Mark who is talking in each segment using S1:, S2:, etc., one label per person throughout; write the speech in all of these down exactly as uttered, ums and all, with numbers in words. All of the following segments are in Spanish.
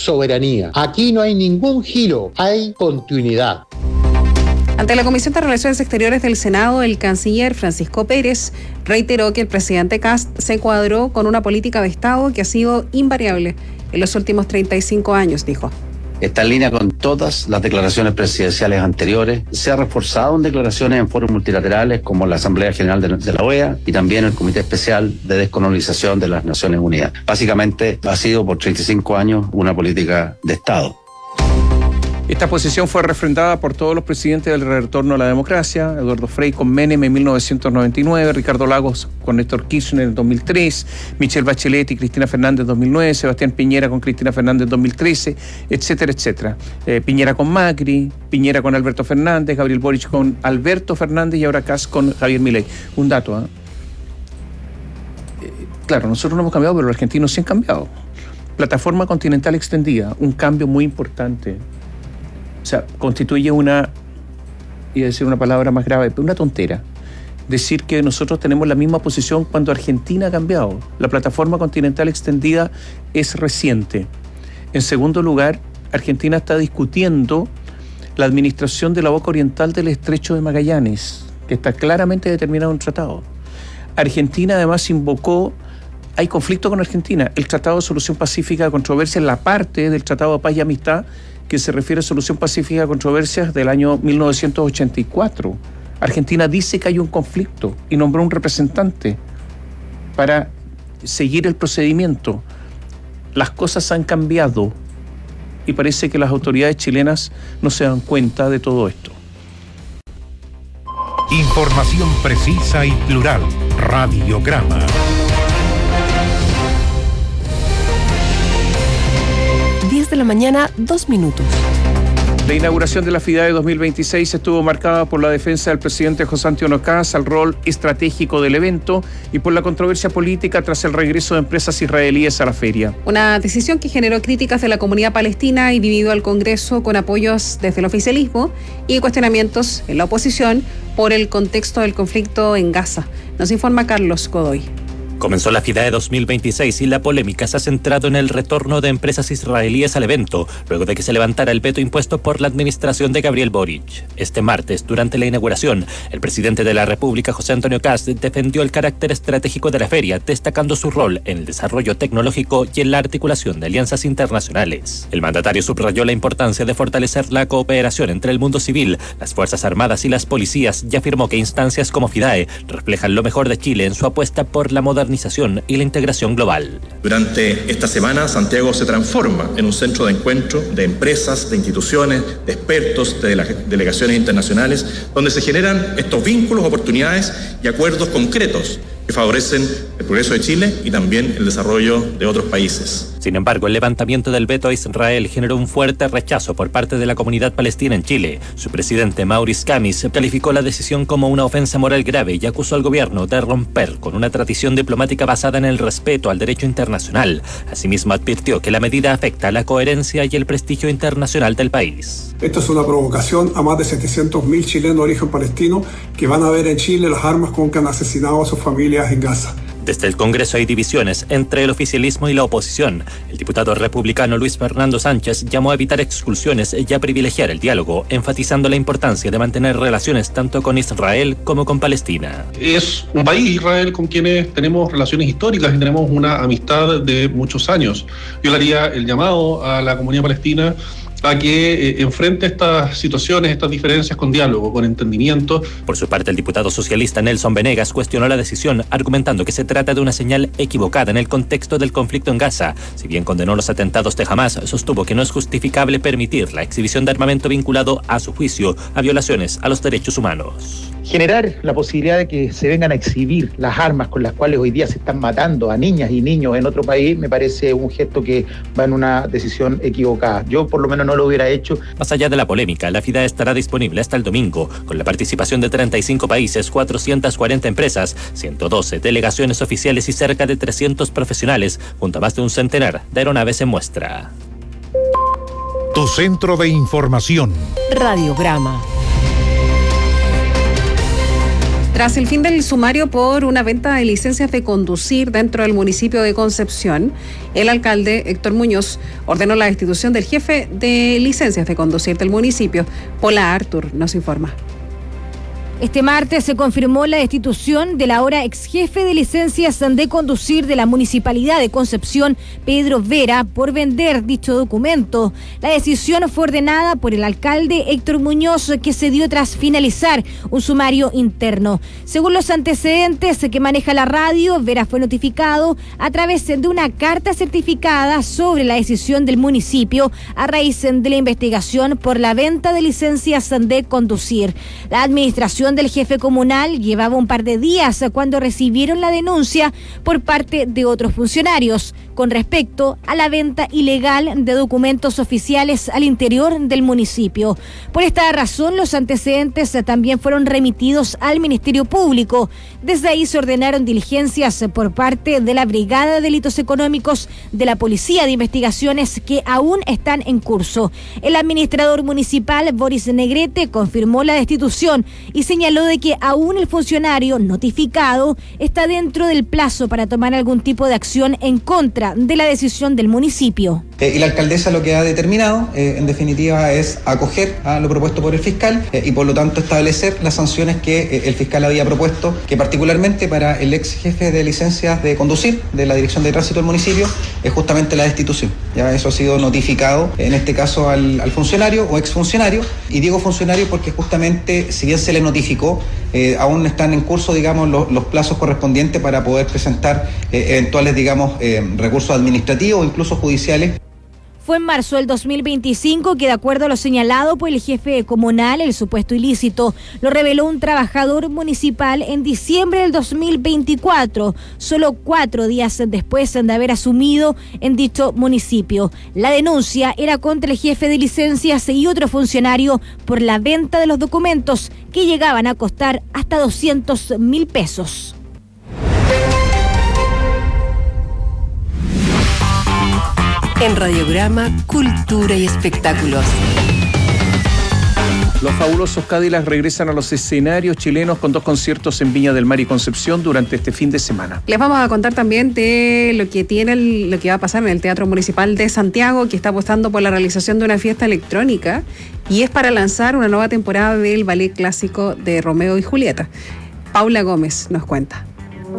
S1: soberanía. Aquí no hay ningún giro, hay continuidad.
S2: Ante la Comisión de Relaciones Exteriores del Senado, el canciller Francisco Pérez reiteró que el presidente Kast se cuadró con una política de Estado que ha sido invariable en los últimos treinta y cinco años, dijo.
S3: Está en línea con todas las declaraciones presidenciales anteriores. Se ha reforzado en declaraciones en foros multilaterales como la Asamblea General de, de la O E A y también el Comité Especial de Descolonización de las Naciones Unidas. Básicamente ha sido por treinta y cinco años una política de Estado.
S4: Esta posición fue refrendada por todos los presidentes del retorno a la democracia: Eduardo Frei con Menem en mil novecientos noventa y nueve, Ricardo Lagos con Néstor Kirchner en dos mil tres, Michelle Bachelet y Cristina Fernández en dos mil nueve, Sebastián Piñera con Cristina Fernández en dos mil trece, etcétera, etcétera. Eh, Piñera con Macri, Piñera con Alberto Fernández, Gabriel Boric con Alberto Fernández y ahora Kast con Javier Milei. Un dato, ¿eh? Eh, claro, nosotros no hemos cambiado, pero los argentinos sí han cambiado. Plataforma continental extendida, un cambio muy importante. O sea, constituye una, iba a decir una palabra más grave, pero una tontera. Decir que nosotros tenemos la misma posición cuando Argentina ha cambiado. La plataforma continental extendida es reciente. En segundo lugar, Argentina está discutiendo la administración de la boca oriental del Estrecho de Magallanes, que está claramente determinado en un tratado. Argentina además invocó, hay conflicto con Argentina, el Tratado de Solución Pacífica de Controversias, la parte del Tratado de Paz y Amistad que se refiere a Solución Pacífica de Controversias del año mil novecientos ochenta y cuatro. Argentina dice que hay un conflicto y nombró un representante para seguir el procedimiento. Las cosas han cambiado y parece que las autoridades chilenas no se dan cuenta de todo esto.
S5: Información precisa y plural. Radiograma.
S6: diez de la mañana, dos minutos.
S4: La inauguración de la FIDAE dos mil veintiséis estuvo marcada por la defensa del presidente José Antonio Kast al rol estratégico del evento y por la controversia política tras el regreso de empresas israelíes a la feria.
S2: Una decisión que generó críticas de la comunidad palestina y dividió al Congreso con apoyos desde el oficialismo y cuestionamientos en la oposición por el contexto del conflicto en Gaza. Nos informa Carlos Godoy.
S7: Comenzó la FIDAE dos mil veintiséis y la polémica se ha centrado en el retorno de empresas israelíes al evento, luego de que se levantara el veto impuesto por la administración de Gabriel Boric. Este martes, durante la inauguración, el presidente de la República, José Antonio Kast, defendió el carácter estratégico de la feria, destacando su rol en el desarrollo tecnológico y en la articulación de alianzas internacionales. El mandatario subrayó la importancia de fortalecer la cooperación entre el mundo civil, las Fuerzas Armadas y las policías y afirmó que instancias como FIDAE reflejan lo mejor de Chile en su apuesta por la modernización y la integración global.
S8: Durante esta semana, Santiago se transforma en un centro de encuentro de empresas, de instituciones, de expertos, de delegaciones internacionales, donde se generan estos vínculos, oportunidades y acuerdos concretos que favorecen el progreso de Chile y también el desarrollo de otros países.
S7: Sin embargo, el levantamiento del veto a Israel generó un fuerte rechazo por parte de la comunidad palestina en Chile. Su presidente, Maurice Kamis, calificó la decisión como una ofensa moral grave y acusó al gobierno de romper con una tradición diplomática basada en el respeto al derecho internacional. Asimismo, advirtió que la medida afecta la coherencia y el prestigio internacional del país.
S9: Esto es una provocación a más de setecientos mil chilenos de origen palestino que van a ver en Chile las armas con que han asesinado a sus familias en Gaza.
S7: Desde el Congreso hay divisiones entre el oficialismo y la oposición. El diputado republicano Luis Fernando Sánchez llamó a evitar expulsiones y a privilegiar el diálogo, enfatizando la importancia de mantener relaciones tanto con Israel como con Palestina.
S10: Es un país, Israel, con quienes tenemos relaciones históricas y tenemos una amistad de muchos años. Yo le haría el llamado a la comunidad palestina a que eh, enfrente estas situaciones, estas diferencias con diálogo, con entendimiento.
S7: Por su parte, el diputado socialista Nelson Venegas cuestionó la decisión, argumentando que se trata de una señal equivocada en el contexto del conflicto en Gaza. Si bien condenó los atentados de Hamás, sostuvo que no es justificable permitir la exhibición de armamento vinculado, a su juicio, a violaciones a los derechos humanos.
S11: Generar la posibilidad de que se vengan a exhibir las armas con las cuales hoy día se están matando a niñas y niños en otro país me parece un gesto que va en una decisión equivocada. Yo por lo menos no lo hubiera hecho.
S7: Más allá de la polémica, la FIDAE estará disponible hasta el domingo, con la participación de treinta y cinco países, cuatrocientas cuarenta empresas, ciento doce delegaciones oficiales y cerca de trescientos profesionales, junto a más de un centenar de aeronaves en muestra.
S5: Tu centro de información.
S6: Radiograma.
S2: Tras el fin del sumario por una venta de licencias de conducir dentro del municipio de Concepción, el alcalde Héctor Muñoz ordenó la destitución del jefe de licencias de conducir del municipio. Paula Artur nos informa.
S12: Este martes se confirmó la destitución del ahora ex jefe de licencias de conducir de la Municipalidad de Concepción, Pedro Vera, por vender dicho documento. La decisión fue ordenada por el alcalde Héctor Muñoz, que se dio tras finalizar un sumario interno. Según los antecedentes que maneja la radio, Vera fue notificado a través de una carta certificada sobre la decisión del municipio a raíz de la investigación por la venta de licencias de conducir. La administración del jefe comunal llevaba un par de días cuando recibieron la denuncia por parte de otros funcionarios con respecto a la venta ilegal de documentos oficiales al interior del municipio. Por esta razón, los antecedentes también fueron remitidos al Ministerio Público. Desde ahí se ordenaron diligencias por parte de la Brigada de Delitos Económicos de la Policía de Investigaciones, que aún están en curso. El administrador municipal, Boris Negrete, confirmó la destitución y señaló de que aún el funcionario notificado está dentro del plazo para tomar algún tipo de acción en contra de la decisión del municipio.
S13: Eh, y la alcaldesa lo que ha determinado, eh, en definitiva, es acoger a lo propuesto por el fiscal eh, y por lo tanto establecer las sanciones que eh, el fiscal había propuesto, que particularmente para el ex jefe de licencias de conducir de la Dirección de Tránsito del municipio es justamente la destitución. Ya eso ha sido notificado, en este caso al, al funcionario o exfuncionario, y digo funcionario porque justamente, si bien se le notificó, eh, aún están en curso, digamos, los, los plazos correspondientes para poder presentar eh, eventuales, digamos, eh, recursos administrativos o incluso judiciales.
S12: Fue en marzo del dos mil veinticinco que, de acuerdo a lo señalado por el jefe comunal, el supuesto ilícito lo reveló un trabajador municipal en diciembre del dos mil veinticuatro, solo cuatro días después de haber asumido en dicho municipio. La denuncia era contra el jefe de licencias y otro funcionario por la venta de los documentos, que llegaban a costar hasta doscientos mil pesos.
S6: En Radiograma, Cultura y Espectáculos.
S4: Los fabulosos Cadillacs regresan a los escenarios chilenos con dos conciertos en Viña del Mar y Concepción durante este fin de semana.
S2: Les vamos a contar también de lo que tiene el, lo que va a pasar en el Teatro Municipal de Santiago, que está apostando por la realización de una fiesta electrónica, y es para lanzar una nueva temporada del ballet clásico de Romeo y Julieta. Paula Gómez nos cuenta.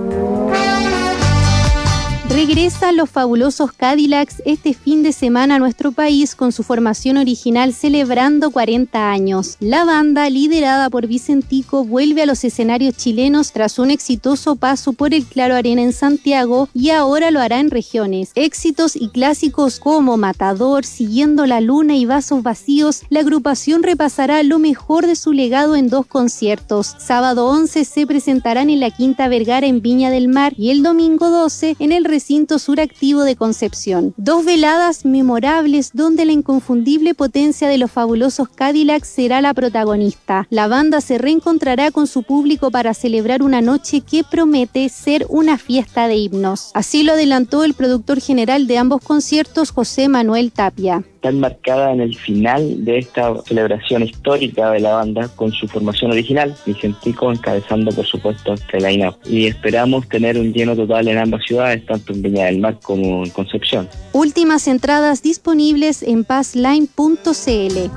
S14: Regresan los fabulosos Cadillacs este fin de semana a nuestro país con su formación original celebrando cuarenta años. La banda, liderada por Vicentico, vuelve a los escenarios chilenos tras un exitoso paso por el Claro Arena en Santiago, y ahora lo hará en regiones. Éxitos y clásicos como Matador, Siguiendo la Luna y Vasos Vacíos, la agrupación repasará lo mejor de su legado en dos conciertos. Sábado once se presentarán en la Quinta Vergara en Viña del Mar y el domingo doce en el recinto suractivo de Concepción. Dos veladas memorables donde la inconfundible potencia de los fabulosos Cadillacs será la protagonista. La banda se reencontrará con su público para celebrar una noche que promete ser una fiesta de himnos. Así lo adelantó el productor general de ambos conciertos, José Manuel Tapia.
S15: Está enmarcada en el final de esta celebración histórica de la banda con su formación original, Vicentico encabezando por supuesto este line-up, y esperamos tener un lleno total en ambas ciudades, tanto en Viña del Mar como en Concepción.
S14: Últimas entradas disponibles en pazline punto cl.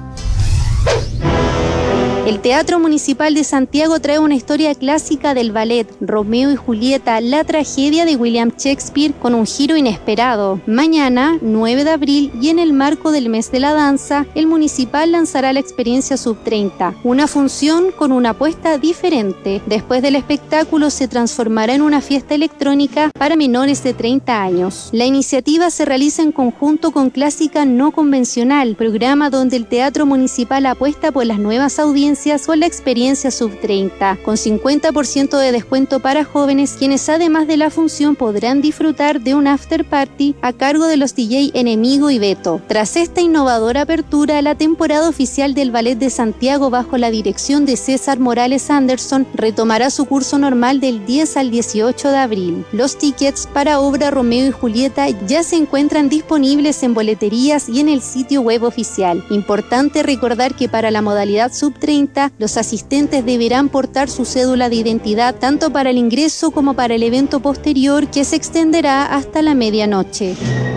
S14: El Teatro Municipal de Santiago trae una historia clásica del ballet Romeo y Julieta, la tragedia de William Shakespeare, con un giro inesperado. Mañana, nueve de abril, y en el marco del mes de la danza, el Municipal lanzará la experiencia sub treinta, una función con una apuesta diferente. Después del espectáculo se transformará en una fiesta electrónica para menores de treinta años. La iniciativa se realiza en conjunto con Clásica No Convencional, programa donde el Teatro Municipal apuesta por las nuevas audiencias con la experiencia sub treinta, con cincuenta por ciento de descuento para jóvenes, quienes además de la función podrán disfrutar de un after party a cargo de los D J Enemigo y Beto. Tras esta innovadora apertura, la temporada oficial del Ballet de Santiago, bajo la dirección de César Morales Anderson, retomará su curso normal del diez al dieciocho de abril. Los tickets para obra Romeo y Julieta ya se encuentran disponibles en boleterías y en el sitio web oficial. Importante recordar que para la modalidad sub treinta treinta, los asistentes deberán portar su cédula de identidad tanto para el ingreso como para el evento posterior, que se extenderá hasta la medianoche.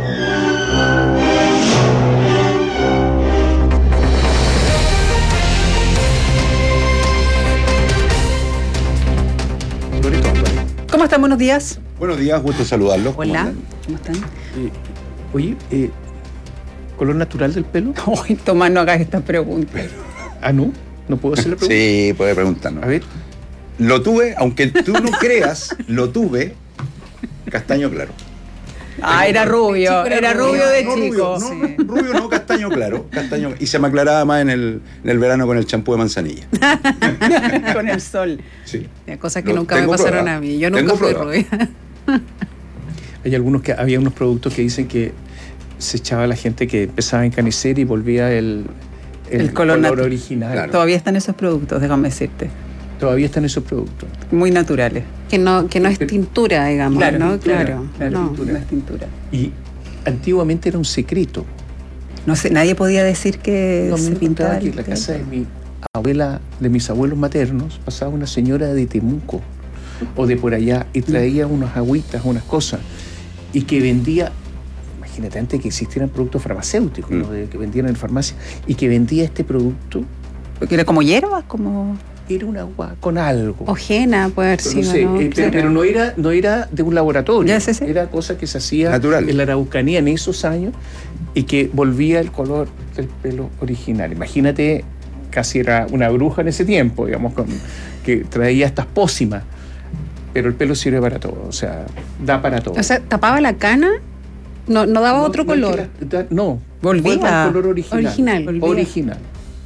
S16: ¿Cómo están? Buenos días.
S17: Buenos días, gusto saludarlos.
S16: Hola, ¿cómo están?
S4: Eh, oye, eh, ¿color natural del pelo?
S16: Uy, Tomás, no hagas esta pregunta.
S4: Ah, ¿no? ¿No puedo hacer la pregunta?
S17: Sí, puede preguntarnos.
S4: A ver.
S17: Lo tuve, aunque tú no creas, lo tuve castaño claro.
S16: Ah, era rubio,
S17: Chico,
S16: era,
S17: era
S16: rubio,
S17: rubio,
S16: de
S17: no
S16: chico.
S17: rubio, no, rubio no, castaño claro, castaño. Y se me aclaraba más en el, en el verano con el champú de manzanilla.
S16: Con el sol.
S17: Sí.
S2: Cosas que
S17: No,
S2: nunca me
S17: tengo
S2: pasaron
S17: prueba.
S2: a mí. Yo nunca
S17: Tengo
S2: fui
S17: prueba.
S2: rubia.
S4: Hay algunos que había unos productos que dicen que se echaba la gente que empezaba a encanecer y volvía el, el,
S16: El color
S4: color,
S16: natu-
S4: original.
S16: Claro. Todavía están esos productos, déjame decirte.
S4: Todavía están esos productos.
S16: Muy naturales.
S2: Que no, que no es tintura, digamos,
S16: Claro,
S2: ¿no?
S16: tintura,
S2: Claro.
S16: claro,
S2: no.
S16: tintura. No es tintura.
S4: Y antiguamente era un secreto.
S16: No sé, nadie podía decir que
S4: No,
S16: se
S4: me
S16: pintaba
S4: contaba que
S16: el
S4: en la
S16: pelo.
S4: casa de mi abuela, de mis abuelos maternos, pasaba una señora de Temuco o de por allá y traía unas agüitas, unas cosas, y que vendía, imagínate, antes que existieran productos farmacéuticos,
S17: Mm.
S4: ¿no? De que vendían en farmacia, y que vendía este producto.
S16: Porque era como hierba, como...
S4: Era un agua con algo.
S2: Ojena puede haber
S4: Pero no
S2: sido,
S4: sé,
S2: ¿no?
S4: eh, pero,
S2: Claro.
S4: pero no era, no era de un laboratorio.
S16: Ya, sí, sí.
S4: Era cosa que se hacía
S17: Natural.
S4: en la Araucanía en esos años y que volvía el color del pelo original. Imagínate, casi era una bruja en ese tiempo, digamos, con, que traía estas pócimas. Pero el pelo sirve para todo, o sea, da para todo.
S2: O sea, tapaba la cana, no, no daba
S4: No,
S2: otro
S4: no es
S2: color.
S4: que la- da- no,
S16: Volvía.
S4: vuelve al color original.
S2: Original.
S16: Volvía.
S4: Original.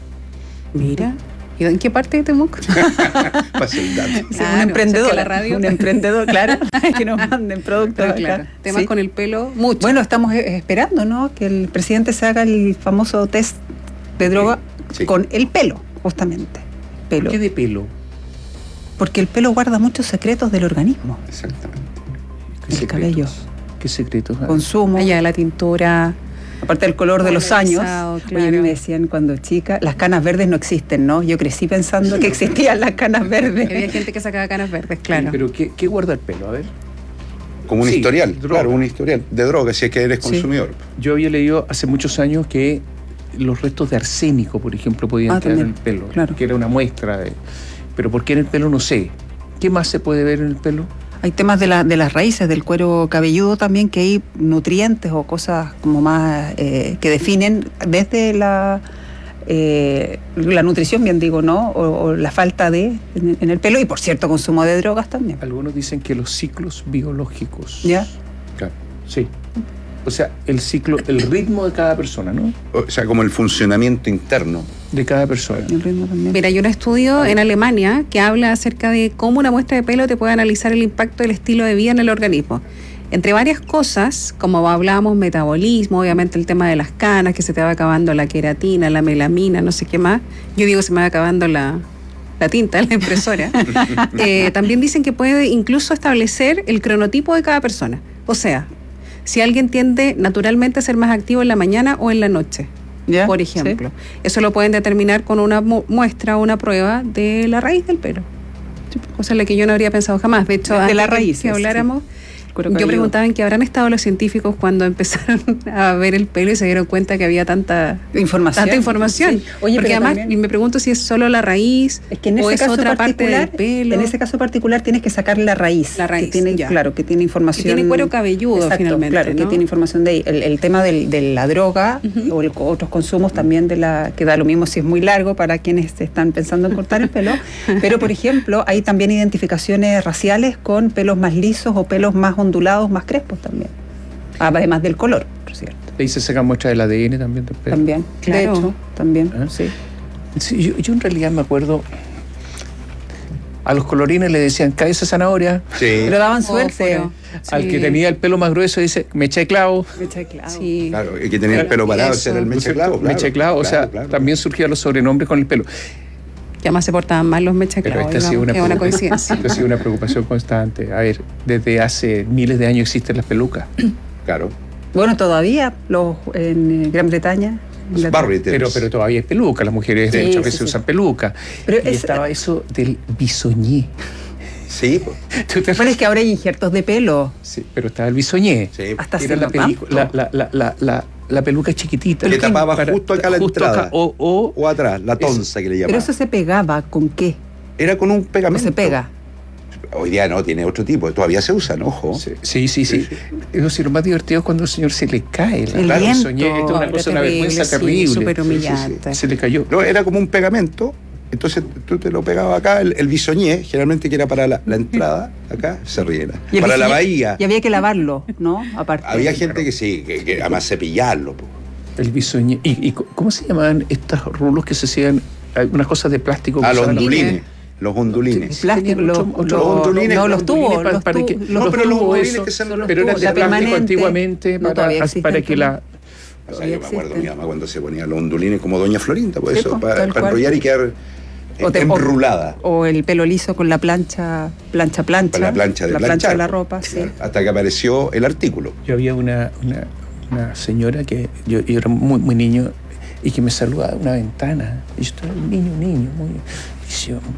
S2: Mira. ¿Y en qué parte de Temuco?
S17: Pasa el dato.
S16: Sí,
S2: Claro,
S16: un emprendedor.
S2: cerca de la radio.
S16: Un emprendedor, claro, que nos manden productos
S2: Pero
S16: acá.
S2: claro, temas
S16: Sí.
S2: con el pelo, mucho.
S16: Bueno, estamos eh, esperando, ¿no? Que el presidente se haga el famoso test de droga
S17: Sí.
S16: con el pelo, justamente. Pelo.
S4: ¿Qué de pelo?
S16: Porque el pelo guarda muchos secretos del organismo.
S17: Exactamente.
S4: ¿Qué
S16: El cabello.
S4: ¿Qué secretos? hay?
S16: Consumo.
S2: Allá la tintura.
S16: Aparte del color de los años.
S2: Polarizado,
S16: Oye, a
S2: claro.
S16: mí me decían cuando chica, las canas verdes no existen, ¿no? Yo crecí pensando que existían las canas verdes.
S2: Había gente que sacaba canas verdes, claro.
S4: Pero ¿qué, qué guarda el pelo? A ver.
S17: Como un
S4: Sí,
S17: historial,
S4: droga.
S17: claro, un historial de droga, si es que eres
S4: Sí.
S17: consumidor.
S4: Yo había leído hace muchos años que los restos de arsénico, por ejemplo, podían
S16: Ah,
S4: quedar
S16: también,
S4: en el pelo,
S16: claro.
S4: que era una muestra de... Pero ¿por qué en el pelo? No sé. ¿Qué más se puede ver en el pelo?
S16: Hay temas de, la, de las raíces del cuero cabelludo también, que hay nutrientes o cosas como más eh, que definen desde la, eh, la nutrición, bien digo, ¿no? O, o la falta de en, en el pelo y, por cierto, consumo de drogas también.
S4: Algunos dicen que los ciclos biológicos.
S16: ¿Ya?
S4: Claro. Sí. O sea, el ciclo, el ritmo de cada persona, ¿no?
S17: O sea, como el funcionamiento interno.
S4: De cada persona.
S16: El ritmo también.
S2: Mira, hay un estudio en Alemania que habla acerca de cómo una muestra de pelo te puede analizar el impacto del estilo de vida en el organismo. Entre varias cosas, como hablábamos, metabolismo, obviamente el tema de las canas, que se te va acabando la queratina, la melamina, no sé qué más. Yo digo, se me va acabando la, la tinta, la impresora. eh, también dicen que puede incluso establecer el cronotipo de cada persona. O sea, si alguien tiende naturalmente a ser más activo en la mañana o en la noche.
S16: ¿Ya?
S2: Por ejemplo. Sí. Eso lo pueden determinar con una mu- muestra o una prueba de la raíz del pelo. Cosa en la que yo no habría pensado jamás. De hecho,
S16: De
S2: antes
S16: la
S2: que-
S16: raíz,
S2: que habláramos,
S16: sí. Cuero
S2: yo
S16: cabelludo.
S2: preguntaba en qué habrán estado los científicos cuando empezaron a ver el pelo y se dieron cuenta que había tanta
S16: información.
S2: Tanta información.
S16: Sí. Oye,
S2: Porque
S16: pero
S2: además
S16: también-
S2: me pregunto si es solo la raíz
S16: Es que en
S2: o
S16: ese
S2: es
S16: caso
S2: otra parte
S16: particular,
S2: del pelo.
S16: en ese caso particular tienes que sacar la raíz.
S2: La raíz,
S16: que tiene,
S2: ya.
S16: claro, que tiene información.
S2: Que tiene cuero cabelludo,
S16: Exacto,
S2: finalmente,
S16: claro, que
S2: ¿no?
S16: tiene información de ahí. El, el tema del, de la droga uh-huh. o el, otros consumos también de la, que da lo mismo si es muy largo para quienes están pensando en cortar el pelo. Pero, por ejemplo, hay también identificaciones raciales con pelos más lisos o pelos más ondulados, más crespos también. Además del color, por cierto.
S4: Ahí se saca muestra del A D N también del pelo.
S16: También,
S2: claro.
S16: De hecho, también,
S4: ¿Ah?
S16: sí.
S4: Sí, yo, yo en realidad me acuerdo, a los colorines le decían, cae esa zanahoria.
S17: Sí.
S16: Pero daban suerte.
S2: Oh,
S4: Al
S2: sí.
S4: que tenía el pelo más grueso dice, mecha de clavo.
S16: Mecha de clavo.
S2: Sí.
S17: Claro, y que tenía el pelo parado, ese era el mecha de clavo. Claro,
S4: mecha de clavo,
S17: claro,
S4: o sea,
S17: claro.
S4: también surgían los sobrenombres con el pelo.
S2: Que además se portaban mal los mechaclavos.
S4: Pero esta ha sido una,
S2: es una
S4: preocupación-
S2: coincidencia.
S4: esta ha sido una preocupación constante. A ver, desde hace miles de años existen las pelucas.
S17: Claro.
S16: Bueno, todavía los en Gran Bretaña
S17: Barry
S4: pero, pero todavía hay peluca, las mujeres
S16: Sí,
S4: muchas
S16: sí,
S4: veces
S16: sí.
S4: usan peluca.
S16: Pero
S4: y
S16: es-
S4: estaba eso del bisoñé.
S17: Sí,
S16: Bueno, es que ahora hay injertos de pelo.
S4: Sí, pero estaba el bisoñé.
S16: Hasta
S4: Era
S16: se
S4: la,
S16: lo
S4: pelicu- la, la, la, la, la, la peluca chiquitita.
S17: Que tapaba
S4: Para-
S17: justo acá la
S4: justo
S17: entrada.
S4: acá, o, o,
S17: o atrás, la tonza que le
S16: Pero
S17: llamaban.
S16: eso se pegaba con qué?
S17: Era con un pegamento.
S16: Se pega.
S17: Hoy día no, tiene otro tipo. Todavía se usan, ojo.
S4: Sí, sí, sí. sí. Eso sí, lo más divertido es cuando al señor se le cae. La,
S16: El
S4: claro,
S16: viento.
S4: soñé, esto es una
S16: Era
S4: cosa, una
S16: terrible,
S4: vergüenza
S16: sí,
S4: terrible.
S16: súper
S4: Sí, sí,
S16: humillante.
S4: sí. Se le cayó.
S17: No, era como un pegamento. Entonces tú te lo pegabas acá, el, el bisoñé, generalmente que era para la, la entrada, acá se riera.
S16: Y el
S17: Para la
S16: bisoñé-
S17: bahía.
S16: Y había que lavarlo, ¿no? Aparte.
S17: Había gente que sí, que, que además cepillarlo. Po.
S4: El bisoñé. ¿Y, y cómo se llamaban estos rulos que se hacían? Hay unas cosas de plástico.
S17: Ah,
S4: que
S17: los
S4: usaban
S17: ondulines. Los ondulines.
S16: Plástico, los,
S4: Otro- otro-
S16: los-
S17: ondulines,
S16: no,
S17: los
S16: los tubos,
S4: ondulines para-
S16: los
S4: para
S16: tu-
S4: que-
S16: los
S17: No, pero los
S16: tubos,
S17: ondulines
S16: eso,
S17: que se-
S16: son los
S4: Pero era
S16: tubos.
S4: de
S16: La
S4: plástico
S16: permanente,
S4: antiguamente
S16: no,
S4: para,
S16: todavía
S4: para
S16: existen.
S4: que la...
S17: O sea, yo me acuerdo mi mamá cuando se ponía los ondulines como Doña Florinda, por
S16: Sí,
S17: eso,
S16: po,
S17: para,
S16: tal
S17: para
S16: cual.
S17: enrollar y quedar
S16: O te-
S17: enrulada.
S16: O el pelo liso con la plancha, plancha, plancha.
S17: Con la plancha de
S16: La
S17: planchar,
S16: plancha de la
S17: po.
S16: ropa, sí.
S17: Hasta que apareció el artículo.
S4: Yo había una, una, una señora que yo, yo era muy, muy niño y que me saludaba de una ventana. Y yo estaba un niño, niño, muy... Y, yo-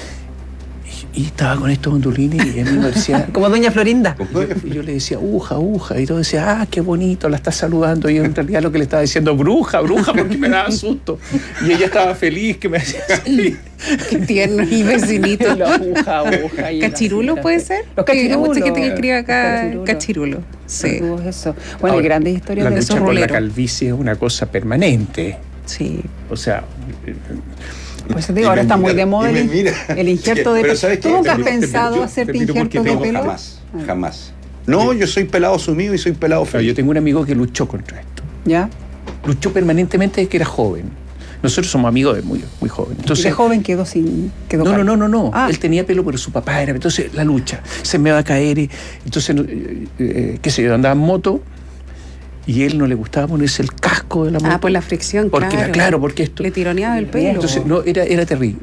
S4: y- y estaba con estos ondulines y ella me decía...
S16: Como Doña Florinda.
S4: Y yo le decía, uja, uja. Y todo decía, ah, qué bonito, la está saludando. Y en realidad lo que le estaba diciendo, bruja, bruja, porque me daba susto. Y ella estaba feliz que me decía así.
S2: Qué tierno el vecinito.
S4: La uja, uja. y la
S2: ¿Cachirulo
S4: señora-
S2: puede ser?
S16: Los
S2: Que hay
S16: cachirulos.
S2: mucha gente que escribe acá
S16: Cachirulo.
S2: cachirulo. Sí.
S16: Tuvo eso. Bueno, hay
S4: Ahora,
S16: grandes historias
S4: la
S16: de
S4: lucha
S16: esos
S4: con la
S16: ruleros.
S4: calvicie es una cosa permanente.
S2: Sí.
S4: O sea...
S16: Pues te digo, ahora
S17: Y me
S16: está muy
S17: mira,
S16: de moda
S17: y me
S16: el,
S17: mira.
S16: el injerto de
S17: Pero
S16: pelo.
S17: ¿sabes
S16: ¿Tú
S17: qué?
S16: nunca has
S17: Te miro- te
S16: pensado
S17: miro-
S16: hacerte
S4: te miro porque
S16: injertos de
S4: tengo
S16: pelo?
S17: Jamás, jamás. No, yo soy pelado sumido y soy pelado
S4: Claro,
S17: feliz.
S4: yo tengo un amigo que luchó contra esto.
S16: ¿Ya?
S4: Luchó permanentemente desde que era joven. Nosotros somos amigos de muy, muy joven.
S16: Y
S4: Entonces,
S16: de joven quedó sin... Quedó
S4: no, no,
S16: calvo.
S4: no, no, no.
S16: Ah.
S4: Él tenía pelo, pero su papá era. Entonces, la lucha. Se me va a caer. Y, entonces, eh, eh, qué sé yo, andaba en moto y él no le gustaba ponerse el casco de la moto.
S2: Ah, por la fricción,
S4: porque
S2: claro.
S4: la- claro, porque esto.
S2: Le tironeaba el pelo.
S4: Entonces, no, era, era terrible.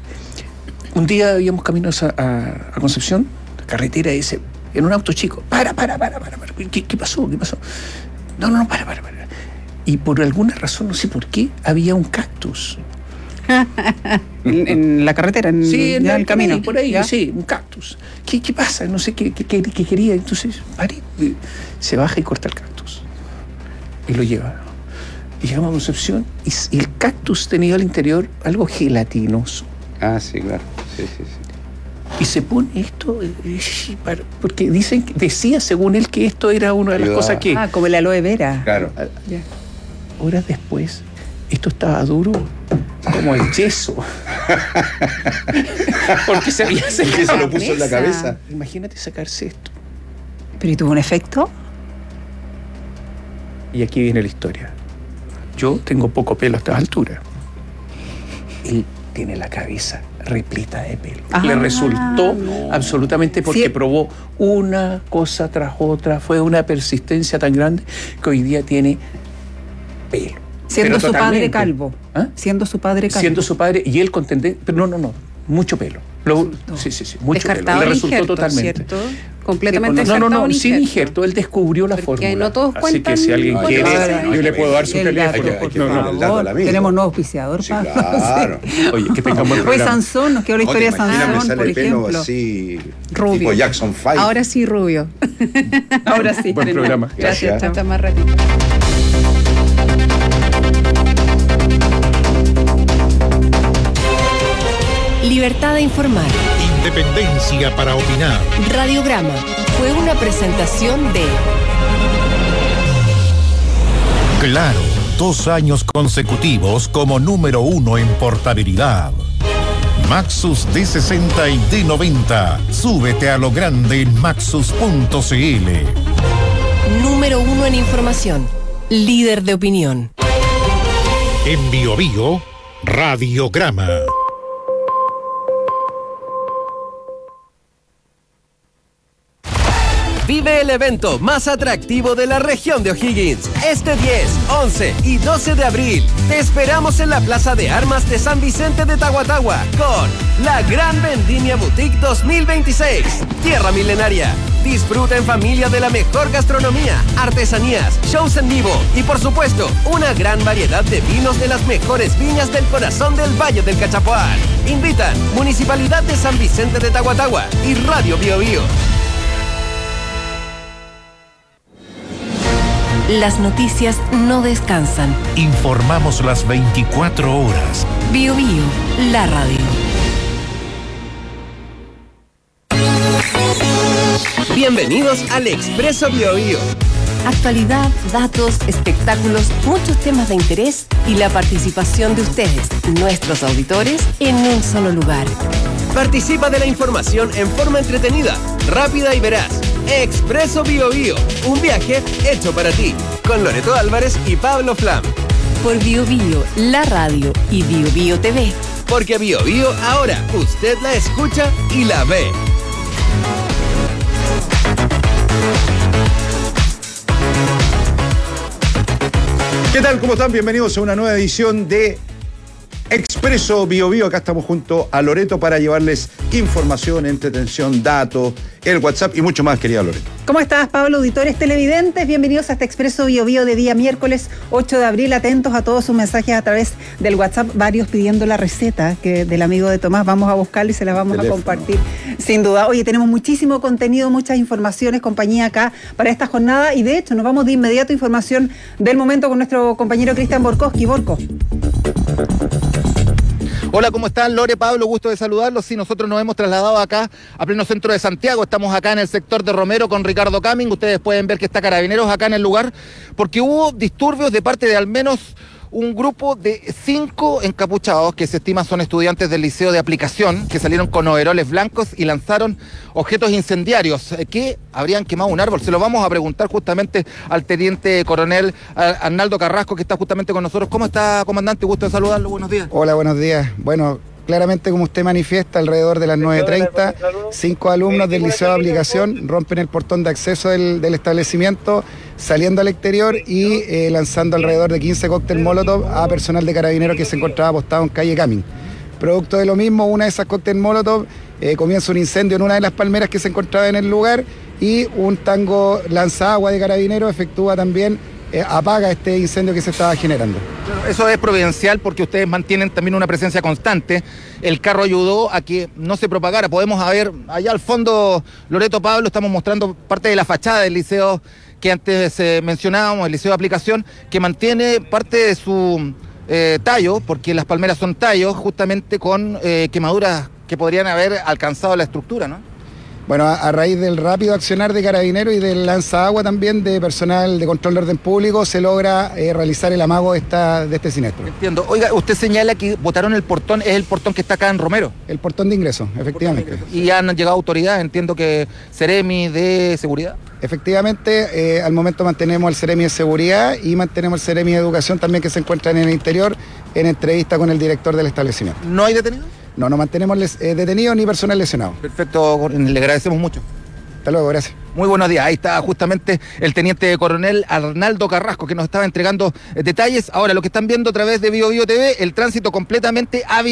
S4: Un día íbamos camino a, a- a Concepción, carretera, y dice, en un auto chico, para, para, para, para, para. ¿Qué, qué pasó? ¿Qué pasó? No, no, no, para, para, para. Y por alguna razón, no sé por qué, había un cactus.
S16: En, en la carretera, en,
S4: Sí, en
S16: ya
S4: el
S16: el camino.
S4: Por ahí,
S16: ¿Ya?
S4: sí, un cactus. ¿Qué, qué pasa? No sé qué, qué, qué- qué quería. Entonces, paré, y se baja y corta el cactus. Y lo lleva. Y llegamos a Concepción y, s- y el cactus tenía al interior algo gelatinoso.
S17: Ah, sí, claro. Sí, sí, sí.
S4: Y se pone esto, eh, para- porque dicen, que- decía según él que esto era una de las
S17: Ayudaba.
S4: cosas que...
S16: Ah, como el aloe vera.
S17: Claro.
S16: Ya.
S4: Horas después, esto estaba duro como el yeso. Porque se había
S17: ¿Y que se lo puso en la cabeza?
S4: Imagínate sacarse esto.
S16: ¿Pero y tuvo un efecto?
S4: Y aquí viene la historia. Yo tengo poco pelo a estas alturas. Él tiene la cabeza repleta de pelo.
S16: Ah,
S4: Le resultó
S16: no.
S4: absolutamente porque
S16: Sí.
S4: probó una cosa tras otra. Fue una persistencia tan grande que hoy día tiene pelo.
S16: Siendo
S4: Pero
S16: su padre
S4: totalmente.
S16: calvo.
S4: ¿Ah?
S16: Siendo su padre calvo.
S4: Siendo su padre y él con tendencia. Pero no, no, no. Mucho pelo. Lo- sí, sí, sí. Mucho
S2: Descartado
S4: pelo. Le
S2: el
S4: resultó
S2: injerto,
S4: totalmente.
S2: ¿cierto? Completamente
S4: No, no,
S2: descartado
S4: no,
S2: un
S4: sin
S2: injerto.
S4: injerto. Él descubrió la
S2: Porque
S4: fórmula.
S2: no todos
S4: Así
S2: cuentan
S4: que si alguien
S2: con
S4: quiere,
S2: eso.
S4: yo le puedo dar su
S16: El
S4: teléfono.
S16: dato,
S17: Hay que- hay que
S16: por
S17: poner el dato al
S16: favor.
S17: amigo.
S16: Tenemos nuevo auspiciador,
S17: Sí,
S16: Pablo.
S17: claro.
S4: Oye, que tengamos buen
S16: Oye,
S4: programa.
S16: Sansón, nos quedó la
S17: No,
S16: historia
S17: te
S16: de
S17: imaginas, me
S16: Sansón,
S17: sale
S16: por
S17: pelo
S16: ejemplo.
S17: así,
S2: Rubio.
S17: tipo Jackson Five.
S2: Ahora sí, rubio.
S16: Ahora sí.
S4: Buen
S16: tenemos.
S4: programa.
S16: Gracias,
S17: Gracias.
S16: chao.
S2: Hasta más ratito.
S6: Libertad de informar.
S5: Independencia para opinar.
S6: Radiograma fue una presentación de
S5: Claro, dos años consecutivos como número uno en portabilidad. Maxus D sesenta y D noventa. Súbete a lo grande en maxus punto c l.
S6: número uno en información, líder de opinión.
S5: En Bio Bio, Radiograma.
S18: Vive el evento más atractivo de la región de O'Higgins. Este diez, once y doce de abril. Te esperamos en la Plaza de Armas de San Vicente de Tahuatahua con la Gran Vendimia Boutique dos mil veintiséis. Tierra Milenaria. Disfruta en familia de la mejor gastronomía, artesanías, shows en vivo y por supuesto una gran variedad de vinos de las mejores viñas del corazón del Valle del Cachapoal. Invitan Municipalidad de San Vicente de Tahuatahua y Radio Bio Bio.
S6: Las noticias no descansan.
S5: Informamos las veinticuatro horas.
S6: Bio Bio, la radio.
S18: Bienvenidos al Expreso Bio Bio.
S6: Actualidad, datos, espectáculos, muchos temas de interés y la participación de ustedes, nuestros auditores, en un solo lugar.
S18: Participa de la información en forma entretenida, rápida y veraz. Expreso Bio Bio, un viaje hecho para ti, con Loreto Álvarez y Pablo Flam.
S6: Por Bio Bio, la radio y Bio Bio T V.
S18: Porque Bio Bio ahora usted la escucha y la ve.
S17: ¿Qué tal? ¿Cómo están? Bienvenidos a una nueva edición de Expreso Bio Bio. Acá estamos junto a Loreto para llevarles información, entretención, datos, el WhatsApp y mucho más, querida Loreto.
S16: ¿Cómo estás, Pablo? Auditores televidentes, bienvenidos a este Expreso Bio Bio de día miércoles ocho de abril. Atentos a todos sus mensajes a través del WhatsApp, varios pidiendo la receta que del amigo de Tomás. Vamos a buscarla y se la vamos Teléfono. a compartir, sin duda. Oye, tenemos muchísimo contenido, muchas informaciones, compañía acá para esta jornada y de hecho nos vamos de inmediato a información del momento con nuestro compañero Cristian Borkowski. Borco.
S19: Hola, ¿cómo están? Lore, Pablo, gusto de saludarlos. Sí, nosotros nos hemos trasladado acá a pleno centro de Santiago. Estamos acá en el sector de Romero con Ricardo Caming. Ustedes pueden ver que está Carabineros acá en el lugar porque hubo disturbios de parte de al menos un grupo de cinco encapuchados que se estima son estudiantes del Liceo de Aplicación que salieron con overoles blancos y lanzaron objetos incendiarios que habrían quemado un árbol. Se lo vamos a preguntar justamente al teniente coronel Arnaldo Carrasco, que está justamente con nosotros. ¿Cómo está, comandante? Gusto de saludarlo. Buenos días.
S20: Hola, buenos días. Bueno, claramente, como usted manifiesta, alrededor de las nueve treinta, cinco alumnos del Liceo de Aplicación rompen el portón de acceso del, del establecimiento, saliendo al exterior y eh, lanzando alrededor de quince cócteles Molotov a personal de Carabineros que se encontraba apostado en calle Caming. Producto de lo mismo, una de esas cócteles Molotov eh, comienza un incendio en una de las palmeras que se encontraba en el lugar y un tango lanzaagua de Carabineros efectúa también, eh, apaga este incendio que se estaba generando.
S19: Eso es providencial porque ustedes mantienen también una presencia constante. El carro ayudó a que no se propagara. Podemos ver allá al fondo, Loreto, Pablo, estamos mostrando parte de la fachada del liceo que antes eh, mencionábamos, el Liceo de Aplicación, que mantiene parte de su eh, tallo, porque las palmeras son tallos, justamente con eh, quemaduras que podrían haber alcanzado la estructura, ¿no?
S20: Bueno, a, a raíz del rápido accionar de Carabineros y del lanzaagua también de personal de control de orden público, se logra eh, realizar el amago de, esta, de este siniestro.
S19: Entiendo. Oiga, usted señala que botaron el portón, es el portón que está acá en Romero.
S20: El portón de ingreso, efectivamente.
S19: De ingreso. Y han llegado autoridades, entiendo que Seremi de Seguridad.
S20: Efectivamente, eh, al momento mantenemos el Seremi de Seguridad y mantenemos el Seremi de Educación también que se encuentran en el interior en entrevista con el director del establecimiento.
S19: ¿No hay detenidos?
S20: No, no mantenemos les, eh, detenidos ni personal lesionado.
S19: Perfecto, le agradecemos mucho.
S20: Hasta luego, gracias.
S19: Muy buenos días. Ahí está justamente el teniente coronel Arnaldo Carrasco que nos estaba entregando eh, detalles. Ahora, lo que están viendo a través de Bio Bio T V, el tránsito completamente hábil.